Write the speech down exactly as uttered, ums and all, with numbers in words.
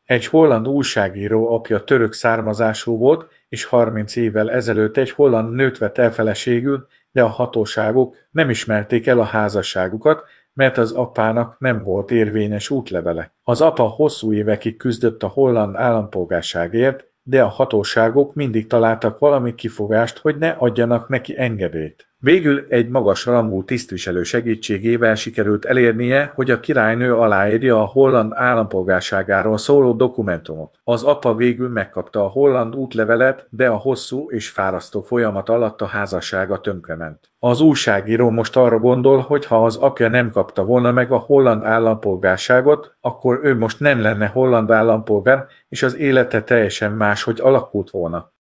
Egy holland újságíró apja török származású volt, és harminc évvel ezelőtt egy holland nőt vett el feleségül, de a hatóságok nem ismerték el a házasságukat, mert az apának nem volt érvényes útlevele. Az apa hosszú évekig küzdött a holland állampolgárságért, de a hatóságok mindig találtak valami kifogást, hogy ne adjanak neki engedélyt. Végül egy magas rangú tisztviselő segítségével sikerült elérnie, hogy a királynő aláírja a holland állampolgárságáról szóló dokumentumot. Az apa végül megkapta a holland útlevelet, de a hosszú és fárasztó folyamat alatt a házassága tönkrement. Az újságíró most arra gondol, hogy ha az apja nem kapta volna meg a holland állampolgárságot, akkor ő most nem lenne holland állampolgár, és az élete teljesen máshogy alakult volna.